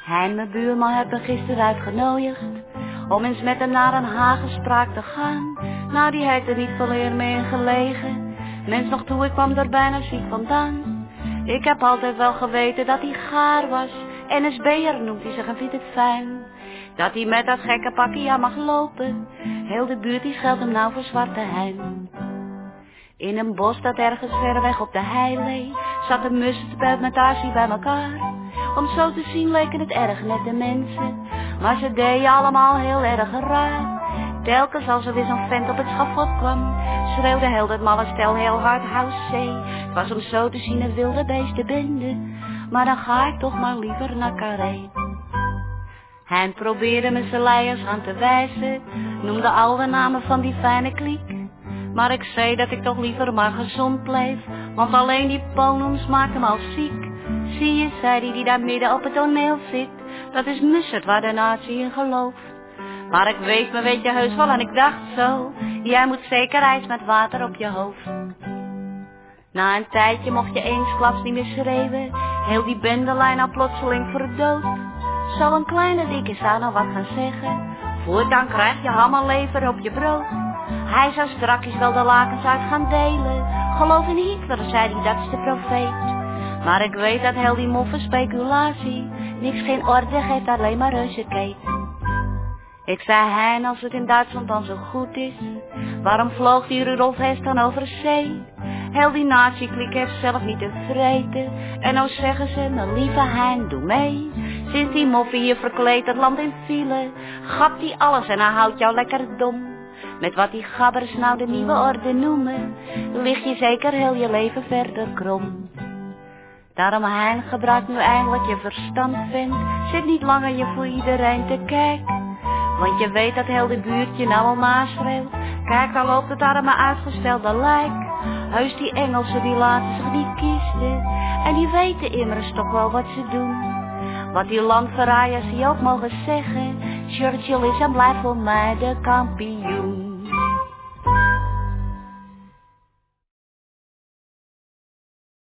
Hein, mijn buurman, heeft me gisteren uitgenodigd om eens met hem naar een hagenspraak te gaan. Nou, die heeft er niet veel eer meer in gelegen. Mens nog toe, ik kwam er bijna ziek vandaan. Ik heb altijd wel geweten dat hij gaar was. NSB'er noemt hij zich en vindt het fijn dat hij met dat gekke pakje aan mag lopen. Heel de buurt die scheldt hem nou voor Zwarte Hein. In een bos dat ergens ver weg op de heilee zat een mussenspeld met Azie bij elkaar. Om zo te zien leken het erg nette mensen, maar ze deden allemaal heel erg raar. Telkens als er weer zo'n vent op het schafot kwam, schreeuwde heel dat malle stel heel hard Housezee. Het was om zo te zien een wilde beestenbende, maar dan ga ik toch maar liever naar Carré. Hij probeerde me zijn leiers aan te wijzen, noemde al de namen van die fijne kliek. Maar ik zei dat ik toch liever maar gezond bleef, want alleen die ponems maakt hem al ziek. Zie je, zei die daar midden op het toneel zit, dat is Mussert waar de natie in gelooft. Maar ik weet me, weet je heus wel, en ik dacht zo, jij moet zeker ijs met water op je hoofd. Na een tijdje mocht je eensklaps niet meer schreeuwen, heel die bendelijn al plotseling verdoofd. Zo een kleine dikke zou nou wat gaan zeggen, voortaan krijg je hammerlever op je brood. Hij zou strakjes wel de lakens uit gaan delen, geloof in Hitler, zei hij, dat is de profeet. Maar ik weet dat heel die moffe speculatie niks geen orde geeft, alleen maar reuzekeet. Ik zei Hein, als het in Duitsland dan zo goed is, waarom vloog die Rudolf Hess dan over zee? Heel die nazi-kliek heeft zelf niet te vreten, en nou zeggen ze, mijn lieve Hein, doe mee. Sinds die moffie hier verkleed het land in file, gapt die alles en hij houdt jou lekker dom. Met wat die gabbers nou de nieuwe orde noemen, lig je zeker heel je leven verder krom. Daarom Hein, gebruik nu eindelijk je verstand, vent. Zit niet langer je voor iedereen te kijken, want je weet dat heel de buurt je nou al naschreeuwt. Kijk, daar loopt het arme uitgestelde lijk. Heus die Engelsen die laten zich niet kiezen, en die weten immers toch wel wat ze doen. Wat die landverraaiers die ook mogen zeggen, Churchill is en blijft voor mij de kampioen.